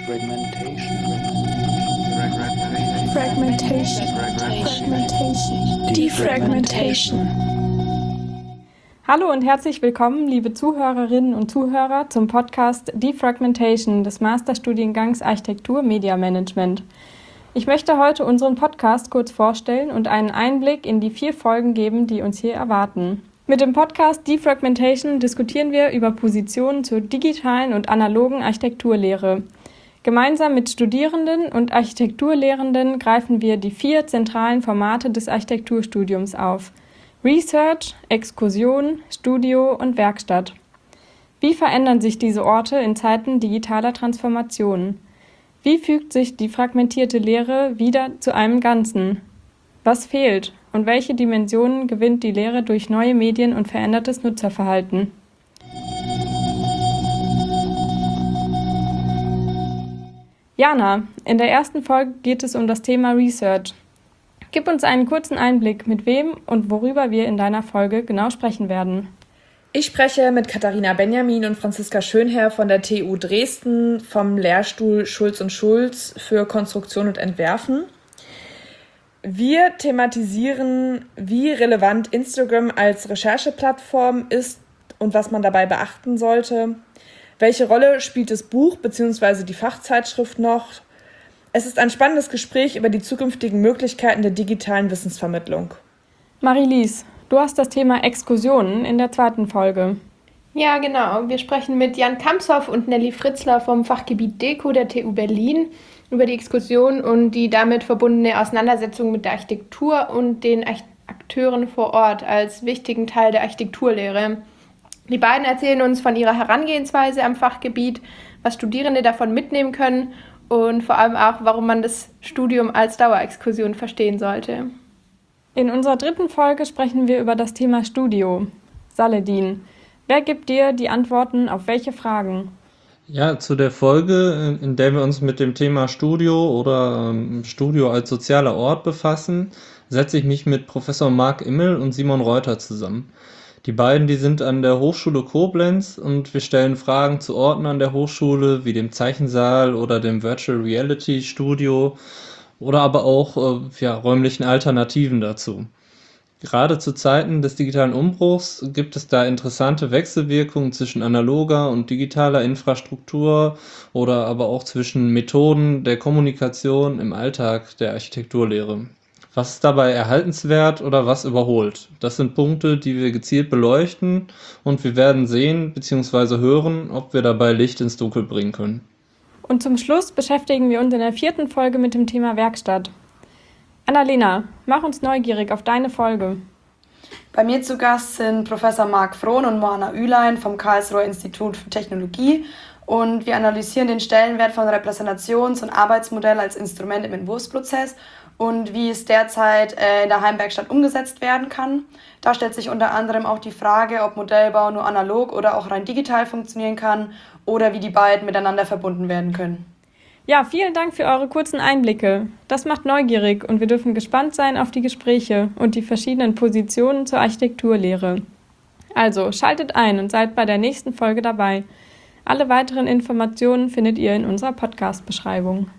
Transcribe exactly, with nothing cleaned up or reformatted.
Fragmentation. Fragmentation. Fragmentation. Defragmentation. Hallo und herzlich willkommen, liebe Zuhörerinnen und Zuhörer, zum Podcast Defragmentation des Masterstudiengangs Architektur Media Management. Ich möchte heute unseren Podcast kurz vorstellen und einen Einblick in die vier Folgen geben, die uns hier erwarten. Mit dem Podcast Defragmentation diskutieren wir über Positionen zur digitalen und analogen Architekturlehre. Gemeinsam mit Studierenden und Architekturlehrenden greifen wir die vier zentralen Formate des Architekturstudiums auf: Research, Exkursion, Studio und Werkstatt. Wie verändern sich diese Orte in Zeiten digitaler Transformation? Wie fügt sich die fragmentierte Lehre wieder zu einem Ganzen? Was fehlt und welche Dimensionen gewinnt die Lehre durch neue Medien und verändertes Nutzerverhalten? Jana, in der ersten Folge geht es um das Thema Research. Gib uns einen kurzen Einblick, mit wem und worüber wir in deiner Folge genau sprechen werden. Ich spreche mit Katharina Benjamin und Franziska Schönherr von der T U Dresden vom Lehrstuhl Schulz und Schulz für Konstruktion und Entwerfen. Wir thematisieren, wie relevant Instagram als Rechercheplattform ist und was man dabei beachten sollte. Welche Rolle spielt das Buch bzw. die Fachzeitschrift noch? Es ist ein spannendes Gespräch über die zukünftigen Möglichkeiten der digitalen Wissensvermittlung. Marie-Lise, du hast das Thema Exkursionen in der zweiten Folge. Ja, genau. Wir sprechen mit Jan Kamshoff und Nelly Fritzler vom Fachgebiet Deko der T U Berlin über die Exkursion und die damit verbundene Auseinandersetzung mit der Architektur und den Akteuren vor Ort als wichtigen Teil der Architekturlehre. Die beiden erzählen uns von ihrer Herangehensweise am Fachgebiet, was Studierende davon mitnehmen können und vor allem auch, warum man das Studium als Dauerexkursion verstehen sollte. In unserer dritten Folge sprechen wir über das Thema Studio. Saladin, wer gibt dir die Antworten auf welche Fragen? Ja, zu der Folge, in der wir uns mit dem Thema Studio oder ähm, Studio als sozialer Ort befassen, setze ich mich mit Professor Marc Immel und Simon Reuter zusammen. Die beiden, die sind an der Hochschule Koblenz und wir stellen Fragen zu Orten an der Hochschule, wie dem Zeichensaal oder dem Virtual Reality Studio oder aber auch äh, ja, räumlichen Alternativen dazu. Gerade zu Zeiten des digitalen Umbruchs gibt es da interessante Wechselwirkungen zwischen analoger und digitaler Infrastruktur oder aber auch zwischen Methoden der Kommunikation im Alltag der Architekturlehre. Was ist dabei erhaltenswert oder was überholt? Das sind Punkte, die wir gezielt beleuchten und wir werden sehen bzw. hören, ob wir dabei Licht ins Dunkel bringen können. Und zum Schluss beschäftigen wir uns in der vierten Folge mit dem Thema Werkstatt. Annalena, mach uns neugierig auf deine Folge. Bei mir zu Gast sind Professor Marc Frohn und Moana Ülein vom Karlsruher Institut für Technologie und wir analysieren den Stellenwert von Repräsentations- und Arbeitsmodell als Instrument im Entwurfsprozess und wie es derzeit äh, in der Heimwerkstatt umgesetzt werden kann. Da stellt sich unter anderem auch die Frage, ob Modellbau nur analog oder auch rein digital funktionieren kann oder wie die beiden miteinander verbunden werden können. Ja, vielen Dank für eure kurzen Einblicke. Das macht neugierig und wir dürfen gespannt sein auf die Gespräche und die verschiedenen Positionen zur Architekturlehre. Also schaltet ein und seid bei der nächsten Folge dabei. Alle weiteren Informationen findet ihr in unserer Podcast-Beschreibung.